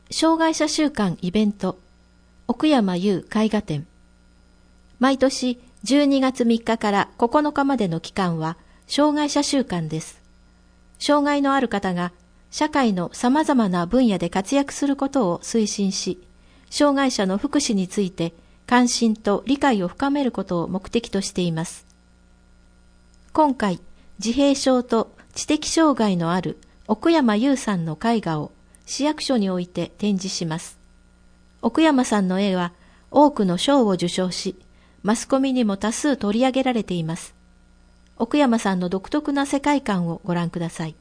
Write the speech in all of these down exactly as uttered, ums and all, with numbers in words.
障害者週間イベント奥山優絵画展。毎年じゅうにがつみっかからここのかまでの期間は障害者週間です。障害のある方が社会の様々な分野で活躍することを推進し、障害者の福祉について関心と理解を深めることを目的としています。今回、自閉症と知的障害のある奥山優さんの絵画を市役所において展示します。奥山さんの絵は多くの賞を受賞し、マスコミにも多数取り上げられています。奥山さんの独特な世界観をご覧ください。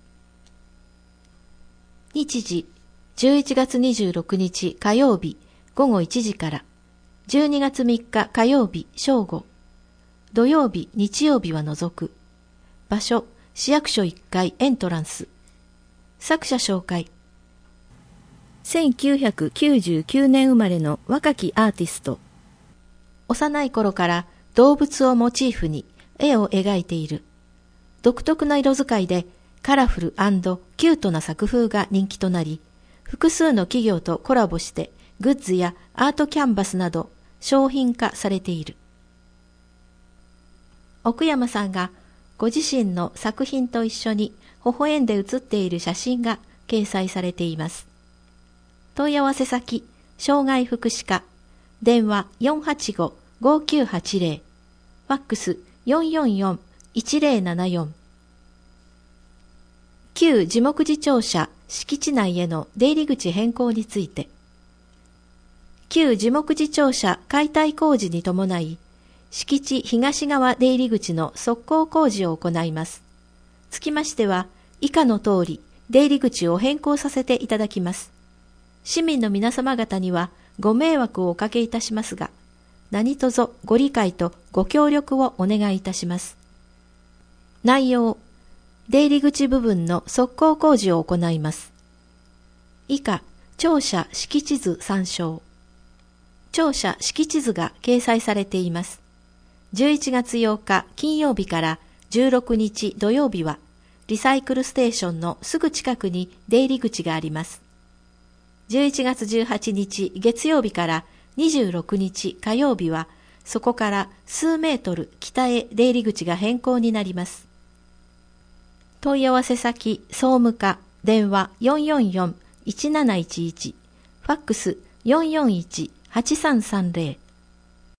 日時、じゅういちがつにじゅうろくにち火曜日ごごいちじから、じゅうにがつみっか火曜日正午、土曜日日曜日は除く。場所、市役所いっかいエントランス。作者紹介。せんきゅうひゃくきゅうじゅうきゅうねん生まれの若きアーティスト。幼い頃から動物をモチーフに絵を描いている。独特な色使いでカラフル&キュートな作風が人気となり、複数の企業とコラボしてグッズやアートキャンバスなど商品化されている。奥山さんがご自身の作品と一緒に微笑んで写っている写真が掲載されています。問い合わせ先、障害福祉課、電話 よんはちご ごきゅうはちぜろ、ファックス よんよんよん いちぜろななよん。旧樹木寺庁舎敷地内への出入り口変更について、旧樹木寺庁舎解体工事に伴い、敷地東側出入り口の側溝工事を行います。つきましては、以下の通り、出入り口を変更させていただきます。市民の皆様方にはご迷惑をおかけいたしますが、何卒ご理解とご協力をお願いいたします。内容、出入り口部分の側溝工事を行います。以下、庁舎敷地図参照。庁舎敷地図が掲載されています。じゅういちがつようか金曜日からじゅうろくにち土曜日は、リサイクルステーションのすぐ近くに出入り口があります。じゅういちがつじゅうはちにち月曜日からにじゅうろくにち火曜日は、そこから数メートル北へ出入り口が変更になります。問い合わせ先、総務課、電話 よんよんよん いちなないちいち、ファックス よんよんいち はちさんさんぜろ。